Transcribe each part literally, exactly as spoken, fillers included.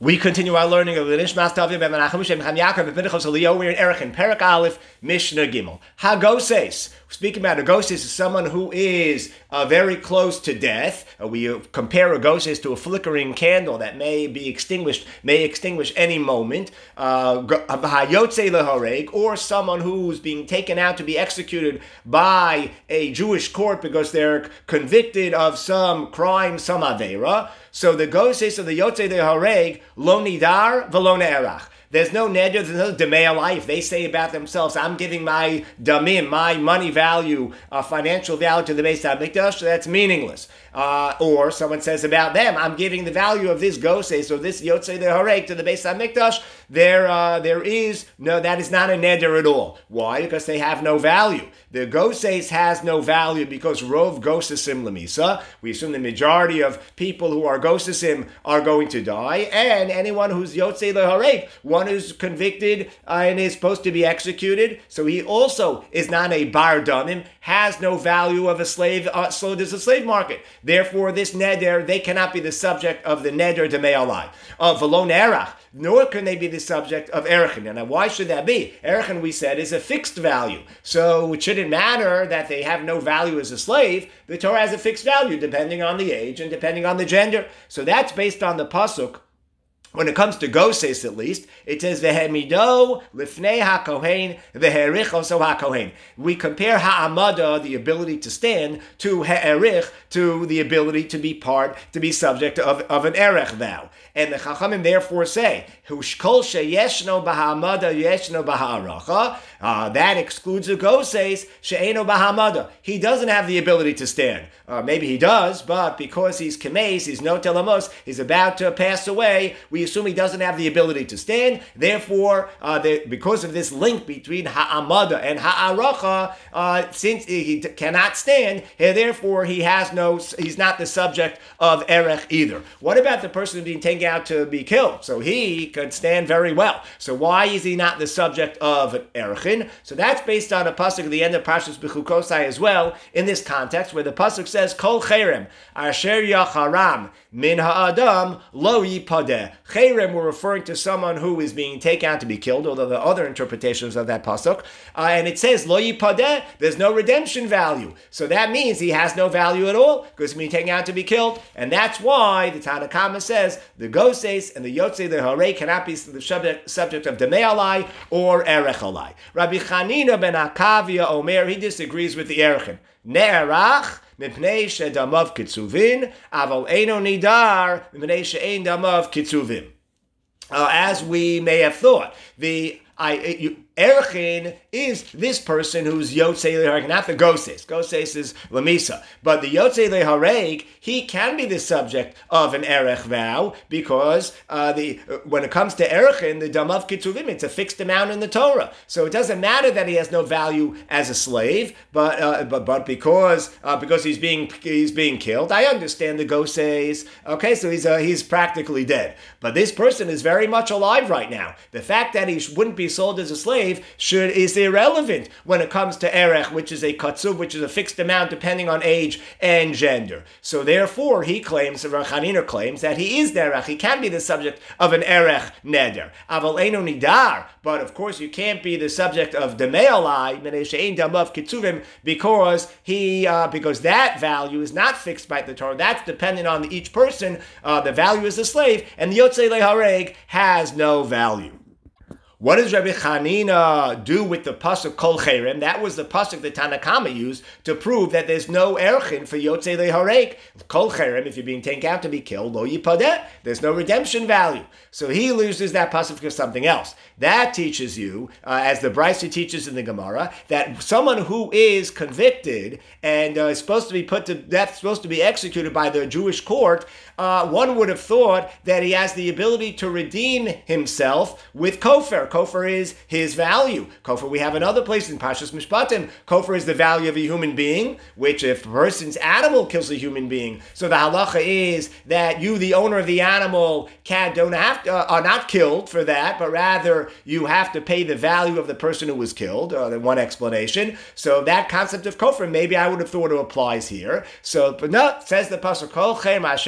We continue our learning of the Nishmas Tavim Ben Menachem Shem Chaim Yaakov Ben Pinchas Eliyah. We're in Erech Perak Aleph Mishnah Gimel. Hagoses. Speaking about a goses is someone who is uh, very close to death. Uh, we uh, compare a goses to a flickering candle that may be extinguished, may extinguish any moment. Uh, Hayotze lehoreg, or someone who's being taken out to be executed by a Jewish court because they're convicted of some crime, some avera. So the goses of the Yotze lehoreg lo nidar v'lo ne'erach. There's no neder, there's no demei life. They say about themselves, I'm giving my damim, my money value, uh, financial value to the Beis HaMikdash, so that's meaningless. Uh, or someone says about them, I'm giving the value of this goses, or this yotzei lehoreg to the Beis HaMikdash. There, uh, there is, no, that is not a neder at all. Why? Because they have no value. The goses has no value because rov gosesim lemisa. We assume the majority of people who are gosesim are going to die, and anyone who's yotzei lehoreg, one who's convicted uh, and is supposed to be executed, so he also is not a bar damim, has no value of a slave, uh, so there's a slave market. Therefore, this neder, they cannot be the subject of the neder demei alai. Of v'lo ne'erach, nor can they be the subject of erechin. And why should that be? Erechin, we said, is a fixed value. So it shouldn't matter that they have no value as a slave. The Torah has a fixed value depending on the age and depending on the gender. So that's based on the pasuk. When it comes to goses, at least, it says vehemido lifnei hakohen veherichoso hakohen. We compare ha'amada, the ability to stand, to ha'erich, to the ability to be part, to be subject of, of an erech vow. And the Chachamim therefore say, hushkol sheyeshno b'ha'amada yeshno b'ha'aracha. Uh, that excludes the goses she'eno b'ha'amada. He doesn't have the ability to stand. Uh, maybe he does, but because he's kameis, he's no telamos, he's about to pass away, we assume he doesn't have the ability to stand. Therefore, uh, the, because of this link between ha'amada and ha'aracha, uh, since he t- cannot stand, and therefore he has no, he's not the subject of erech either. What about the person being taken out to be killed? So he could stand very well. So why is he not the subject of erechin? So that's based on a pasuk at the end of Parshas Bechukosai as well, in this context, where the pasuk says, Kol cherem asher yacharam min ha'adam lo yipadeh. Cherem, we're referring to someone who is being taken out to be killed, although there are other interpretations of that pasuk. Uh, and it says, lo yipadeh, there's no redemption value. So that means he has no value at all, because he's being taken out to be killed. And that's why the Tanna Kama says, the goses and the yotzei lehoreg cannot be the subject, subject of demei alai or erech alai. Rabbi Chanina ben Akavia Omer, he disagrees with the erechin. Ne'erach mipnei she'damav kitzuvin, aval eino nidar mipnei she'ein damav kitzuvin. Uh, as we may have thought, the I, you, Erechin is this person who's Yotzei Lehoreg, not the Goses. Goses is Lamisa. But the Yotzei Lehoreg, he can be the subject of an Erech vow because uh, the uh, when it comes to Erechin, the Damav Kitzuvim, it's a fixed amount in the Torah. So it doesn't matter that he has no value as a slave, but uh, but but because uh, because he's being he's being killed, I understand the Goses. Okay, so he's uh, he's practically dead. But this person is very much alive right now. The fact that he wouldn't be sold as a slave should is irrelevant when it comes to erech, which is a katsuv, which is a fixed amount depending on age and gender. So therefore, he claims, Rav Chanina claims, that he is derech. He can be the subject of an erech neder. Aval eino nidar, but of course you can't be the subject of demei alai minei she'ein damav kitzuvim because he uh, because that value is not fixed by the Torah. That's dependent on each person. Uh, the value is the slave, and the yotzei lehoreg has no value. What does Rabbi Chanina do with the pasuk Kol Cherem? That was the pasuk that Tanna Kama used to prove that there's no erchin for Yotzei Lehoreg. Kol Cherem, if you're being taken out to be killed, lo yipadeh, there's no redemption value. So he loses that pasuk for something else. That teaches you, uh, as the Brisa teaches in the Gemara, that someone who is convicted and uh, is supposed to be put to death, supposed to be executed by the Jewish court, uh, one would have thought that he has the ability to redeem himself with kofar. Kofar is his value. Kofar, we have in other places in Parshas Mishpatim. Kofar is the value of a human being, which if a person's animal kills a human being, so the halacha is that you, the owner of the animal, can don't have to, uh, are not killed for that, but rather you have to pay the value of the person who was killed. Uh, one explanation. So that concept of kofar, maybe I would have thought it applies here. So, but no, it says the pasuk Kol Cherem Asher Yachamim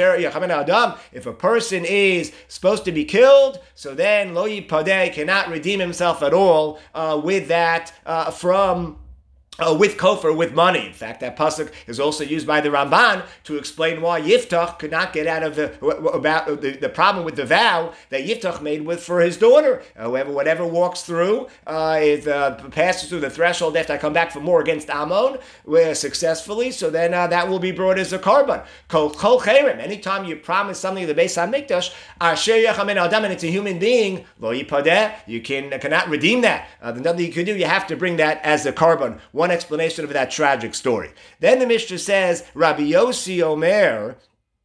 adam, if a person is supposed to be killed, so then lo yipadeh cannot redeem himself at all uh, with that uh, from Uh, with kofar, with money. In fact, that pasuk is also used by the Ramban to explain why Yiftach could not get out of the about the, the problem with the vow that Yiftach made with for his daughter. However, whatever walks through, uh, is, uh, passes through the threshold after I come back for more against Ammon uh, successfully, so then uh, that will be brought as a korban. Kol kol cherem. Anytime you promise something to the Beis Hamikdash, asher yachamin adam, and it's a human being, lo yipadeh, you can cannot redeem that. Uh, the nothing you can do, you have to bring that as a korban. One explanation of that tragic story. Then the Mishnah says, Rabbi Yossi Omer,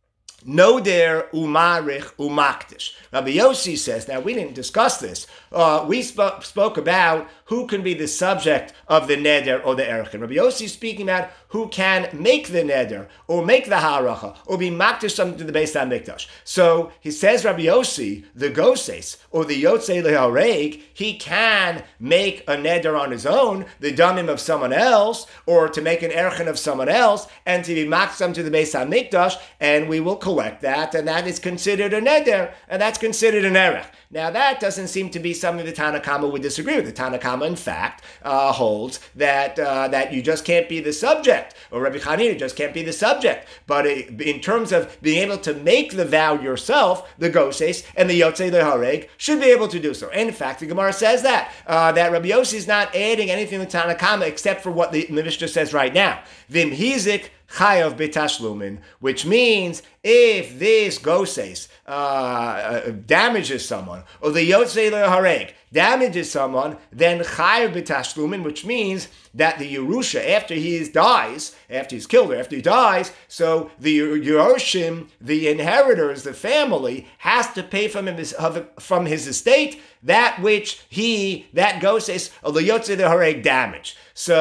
Noder umarich umakdish. Rabbi Yossi says, now we didn't discuss this. Uh, we sp- spoke about who can be the subject of the neder or the erech. Rabbi Yossi is speaking about who can make the neder or make the haracha or be makdish something to the Beis Hamikdash. So he says, Rabbi Yossi, the goses or the yotzei lehareg, he can make a neder on his own, the damim of someone else, or to make an erech of someone else, and to be makdish something to the Beis Hamikdash, and we will collect that, and that is considered a neder, and that's considered an erech. Now that doesn't seem to be something the Tanna Kama would disagree with. The Tanna Kama, in fact, uh, holds that uh, that you just can't be the subject, or Rabbi Chanina just can't be the subject. But it, in terms of being able to make the vow yourself, the Goses and the Yotzei Lehareg should be able to do so. And in fact, the Gemara says that, uh, that Rabbi Yossi is not adding anything to Tanna Kama except for what the, the Mishnah says right now. Vim hizik chayav b'tashlumin, which means if this goses uh, uh, damages someone, or the yotzei lehareg damages someone, then chayav b'tashlumin, which means that the Yerusha, after he dies, after he's killed or after he dies, so the Yerushim, the inheritors, the family, has to pay from his, from his estate that which he, that goses, or the yotzei lehareg damaged.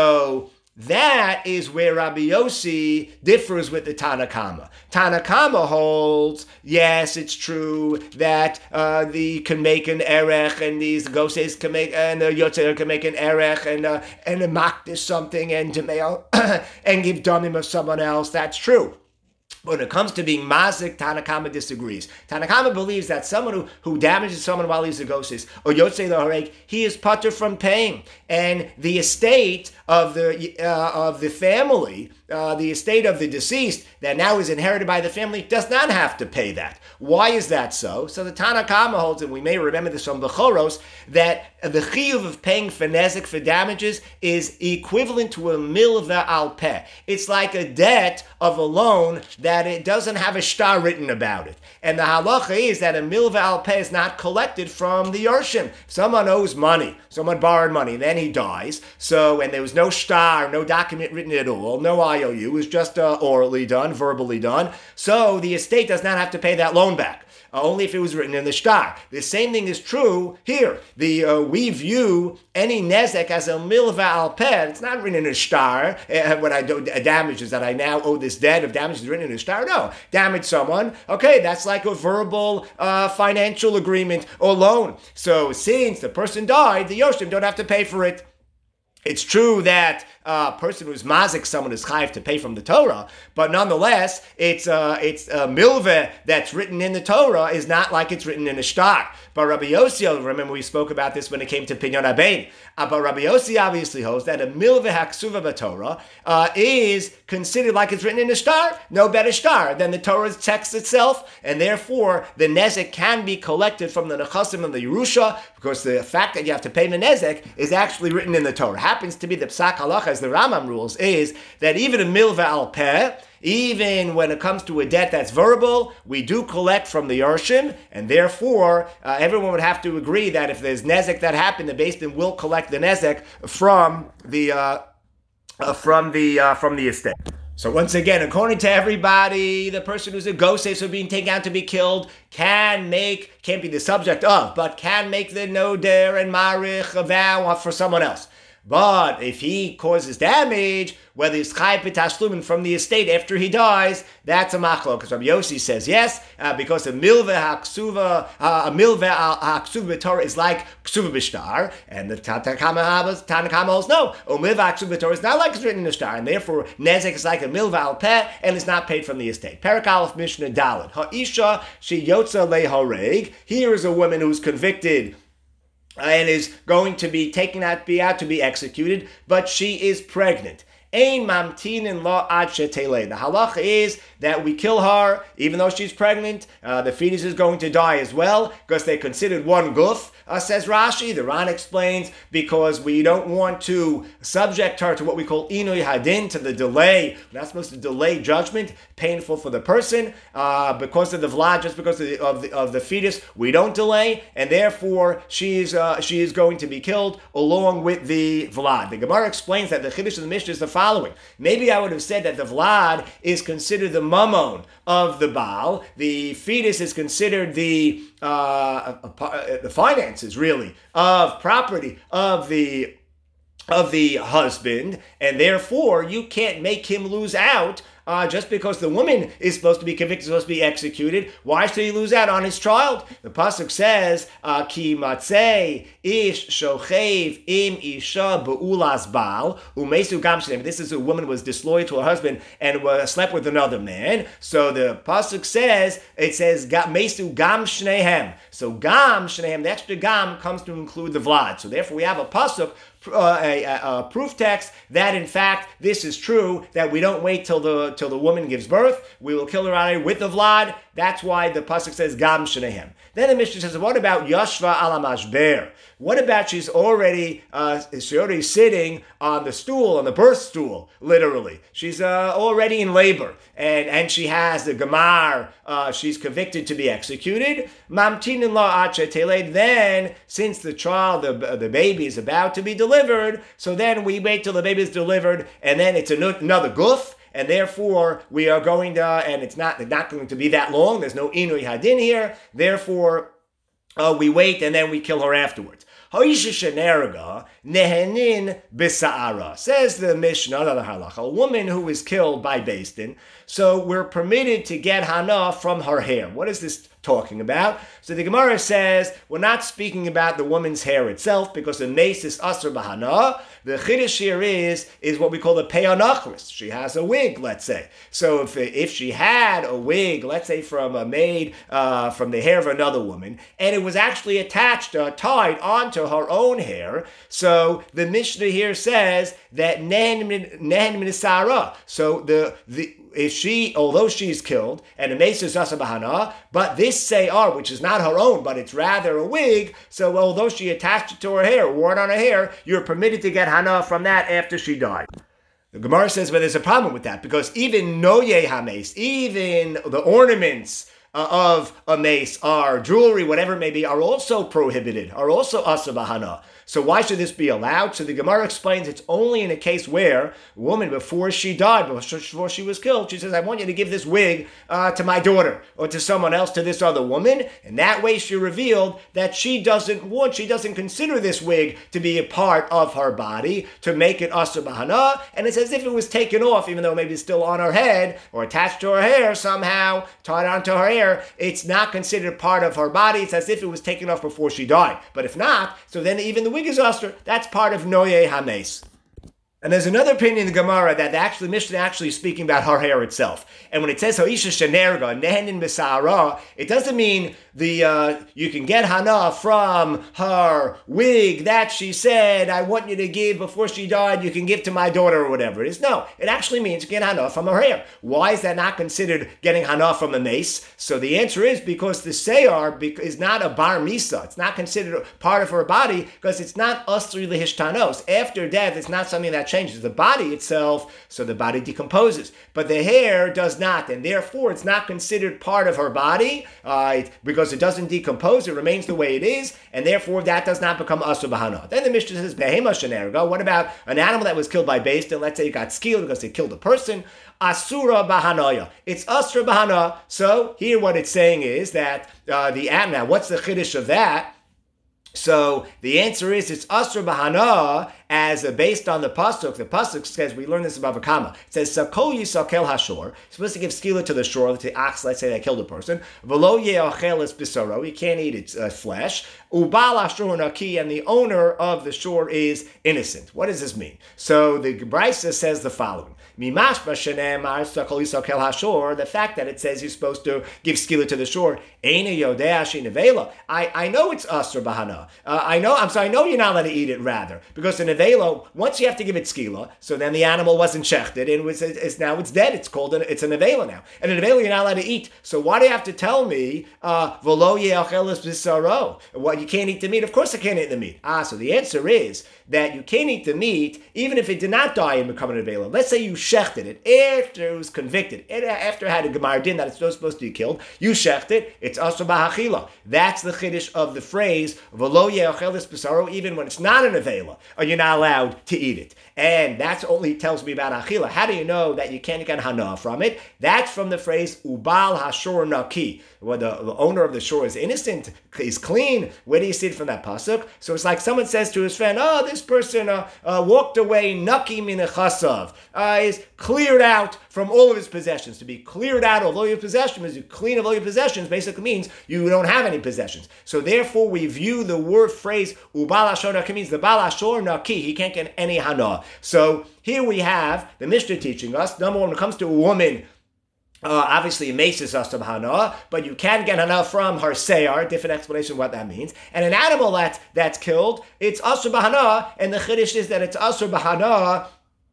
So that is where Rabbi Yossi differs with the Tanna Kama. Tanna Kama holds, yes, it's true that uh, the can make an erech, and these goses can make, and the yotzer can make an erech, and uh, and a makdish something, and demel, and give damim of someone else. That's true. When it comes to being mazik, Tanna Kama disagrees. Tanna Kama believes that someone who, who damages someone while he's a goses, or yotzei lehareg, he is patur from paying, and the estate of the uh, of the family, uh, the estate of the deceased that now is inherited by the family, does not have to pay that. Why is that so? So the Tanna Kama holds, and we may remember this from Bechoros, that the chiyuv of paying for nezik, for damages, is equivalent to a milva al peh. It's like a debt of a loan that it doesn't have a shtar written about it. And the halacha is that a milva al peh is not collected from the Yarshim. Someone owes money, someone borrowed money, and then he dies. So, and there was no shtar, no document written at all, no I O U, it was just uh, orally done, verbally done. So the estate does not have to pay that loan back. Uh, only if it was written in the shtar. The same thing is true here. The uh, we view any nezek as a milva al peh. It's not written in a shtar. Uh, when I do uh, damages that I now owe this debt of damages written in a shtar. No, damage someone. Okay, that's like a verbal uh, financial agreement or loan. So since the person died, the Yoshim don't have to pay for it. It's true that a person who's mazik, someone is chayiv to pay from the Torah, but nonetheless, it's uh, it's a milveh that's written in the Torah is not like it's written in a shtar. But Rabbi Yossi, remember we spoke about this when it came to Pinyon Abein. Uh, but Rabbi Yossi obviously holds that a milveh haksuva b'Torah uh, is considered like it's written in a shtar, no better shtar than the Torah's text itself, and therefore the nezek can be collected from the nechasim of the Yerusha, because the fact that you have to pay the nezek is actually written in the Torah. Happens to be the psak halacha, as the Rambam rules, is that even a milveh al peh, even when it comes to a debt that's verbal, we do collect from the Yarshim, and therefore uh, everyone would have to agree that if there's nezek that happened, the Beis Din will collect the nezek from the uh, uh, from the uh, from the estate. So once again, according to everybody, the person who's a goses or being taken out to be killed can make, can't be the subject of, but can make the noder and marich, a vow for someone else. But if he causes damage, whether he's chai b'tashlumin from the estate after he dies, that's a machlok. Because Rabbi Yossi says yes, uh, because a milveh haksuva, uh, a milveh haksuva b'torah is like ksuva b'shtar, and the Tanakama holds no. A milveh haksuva b'torah is not like it's written in the shtar, and therefore nezek is like a milveh al peh, and is not paid from the estate. Perak Aleph Mishnah Dalet. Ha'isha she yotza lehareg. Here is a woman who's convicted and is going to be taken out, be out to be executed, but she is pregnant. Ein mamtinin lo ad sheteleh. The halacha is that we kill her, even though she's pregnant. Uh, the fetus is going to die as well, because they considered one guf, uh, says Rashi. The Ran explains, because we don't want to subject her to what we call inui hadin, to the delay. We're not supposed to delay judgment, painful for the person. Uh, because of the vlad, just because of the, of the, of the fetus, we don't delay, and therefore she is, uh, she is going to be killed along with the vlad. The Gemara explains that the chiddush of the Mishnah is the following. Maybe I would have said that the vlad is considered the mammon of the Baal. The fetus is considered the uh, the finances, really, of property of the of the husband, and therefore you can't make him lose out. Uh, just because the woman is supposed to be convicted, supposed to be executed, why should he lose out on his child? The pasuk says, "Ki matzei ish shochev im isha beulas baal umesu gam shneim." This is a woman who was disloyal to her husband and was, slept with another man. So the pasuk says, it says mesu gam shnehem. So gam shnehem, the extra gam comes to include the vlad. So therefore, we have a pasuk. Uh, a, a, a proof text that in fact this is true, that we don't wait till the till the woman gives birth, we will kill her out with the vlad. That's why the pasuk says gam shenehem. Then the Mishnah says, what about yashva ala mashber? What about she's already uh, she's already sitting on the stool, on the birth stool, literally. She's uh, already in labor, and, and she has the gemar, uh, she's convicted to be executed. Mamtinin la ache teled. Then, since the child, the, the baby is about to be delivered, so then we wait till the baby is delivered, and then it's another guf. And therefore, we are going to, and it's not, not going to be that long. There's no inui hadin here. Therefore, uh, we wait and then we kill her afterwards. Ha'isha shenerga nehenin b'sa'ara. Says the Mishnah, another halacha, a woman who is killed by Beis Din, so we're permitted to get hana from her hair. What is this talking about? So the Gemara says, we're not speaking about the woman's hair itself, because the mace is asr b'hana. The chiddush here is, is what we call the peonachris. She has a wig, let's say. So if, if she had a wig, let's say from a maid, uh, from the hair of another woman, and it was actually attached, uh, tied onto her own hair, so the Mishnah here says that nehen min sara. So the, the if she, although she's killed, and the mace is asa b'hana, but this seyar, which is not her own, but it's rather a wig, so although she attached it to her hair, wore it on her hair, you're permitted to get hana from that after she died. The Gemara says, but there's a problem with that, because even noye hames, even the ornaments uh, of a mace, are jewelry, whatever it may be, are also prohibited, are also asa b'hana. So why should this be allowed? So the Gemara explains it's only in a case where a woman, before she died, before she was killed, she says, I want you to give this wig uh, to my daughter, or to someone else, to this other woman. And that way she revealed that she doesn't want, she doesn't consider this wig to be a part of her body, to make it asur b'hana. And it's as if it was taken off, even though maybe it's still on her head, or attached to her hair somehow, tied onto her hair. It's not considered part of her body. It's as if it was taken off before she died. But if not, so then even the wig is asur. That's part of noye hames. And there's another opinion in the Gemara that the actually Mishnah actually is speaking about her hair itself. And when it says ha'isha shenerga nehenin b'sa'ara, it doesn't mean the uh, you can get hana from her wig that she said, I want you to give before she died, you can give to my daughter or whatever it is. No, it actually means you get hana from her hair. Why is that not considered getting hana from a mace? So the answer is because the seyar is not a bar misa. It's not considered part of her body because it's not asri lehishtanos. After death, it's not something that changes the body itself, so the body decomposes. But the hair does not, and therefore it's not considered part of her body uh, because it doesn't decompose, it remains the way it is, and therefore that does not become asur b'hana. Then the Mishnah says, behema shenerga, what about an animal that was killed by Beis Din? Let's say it got skilled because they killed a person. Asura b'hanaya. It's asura b'hana. So here what it's saying is that uh, the animal, now what's the chiddush of that? So the answer is it's asur b'hana, as uh, based on the pasuk. The pasuk says, we learn this about Vakama. It says, Sakol yisakel hashor. You're supposed to give skila to the shore, to ox, let's say that killed a person. V'lo ye'achel es bisaro. You can't eat its uh, flesh. Ubal hashor naki, and the owner of the shore is innocent. What does this mean? So the Brisa says the following. The fact that it says you're supposed to give skila to the shore, I, I know it's asur bahana. Uh, I know, I'm sorry, I know you're not allowed to eat it rather, because in nevela, once you have to give it skila, so then the animal wasn't shechted, and it was, it's, now it's dead, it's called, an, it's a nevela now. And a nevela you're not allowed to eat. So why do you have to tell me, uh, what, you can't eat the meat? Of course I can't eat the meat. Ah, so the answer is that you can't eat the meat, even if it did not die and become an nevela. Let's say you shechted it after it was convicted, after it had a gemar din that it's not supposed to be killed, you shecht it, it's asur b'hachila. That's the chiddush of the phrase v'lo ye'achel es b'saro, even when it's not an avela, or you're not allowed to eat it. And that's only tells me about achila. How do you know that you can't get hana from it? That's from the phrase ubal hashor naki, where the, the owner of the shore is innocent, is clean. Where do you see it from that pasuk? So it's like someone says to his friend, oh, this person uh, uh, walked away naki min chasav, uh, is cleared out from all of his possessions. To be cleared out of all your possessions, you clean of all your possessions, basically means you don't have any possessions. So therefore we view the word phrase ubal hashor naki means the bal hashor naki, he can't get any hana. So here we have the Mishnah teaching us, number one, when it comes to a woman, Uh, obviously, mace is asur b'hana, but you can get hana from her seyar. Different explanation of what that means. And an animal that that's killed, it's asur b'hana, and the chiddush is that it's asur b'hana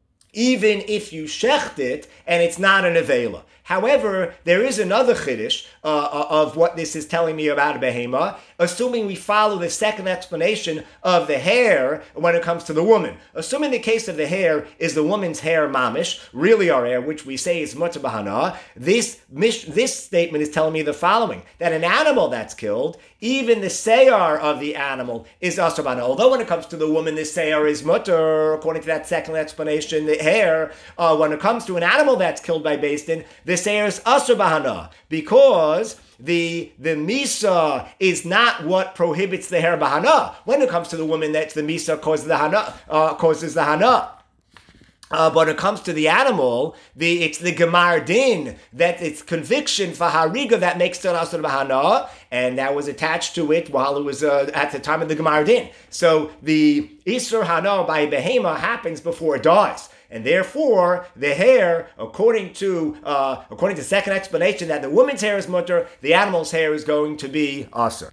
even if you shecht it and it's not an avela. However, there is another chiddush uh, of what this is telling me about a behema, assuming we follow the second explanation of the hair when it comes to the woman. Assuming the case of the hair is the woman's hair mamish, really our hair, which we say is mutter bahana, this, this statement is telling me the following, that an animal that's killed, even the seyar of the animal is asur bahana. Although when it comes to the woman, the seyar is mutter, according to that second explanation, the hair, uh, when it comes to an animal that's killed by Beis Din, the seyar is asur bahana, because the the misa is not what prohibits the hair bahana. When it comes to the woman, that's the misa causes the hana, uh, causes the hana. Uh, but when it comes to the animal, the it's the gemar din, that it's conviction for hariga that makes it asur bahana, and that was attached to it while it was uh, at the time of the gemar din. So the isur hana by behema happens before it dies. And therefore, the hair, according to uh, according to the second explanation, that the woman's hair is mutter, the animal's hair is going to be asur.